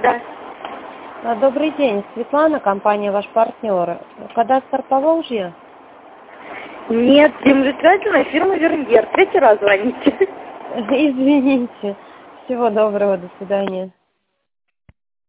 Да. Добрый день, Светлана, компания «Ваш партнер». Кадастр Поволжья? Нет, землеустроительная фирма «Верньер». Третий раз звоните. Извините. Всего доброго, до свидания.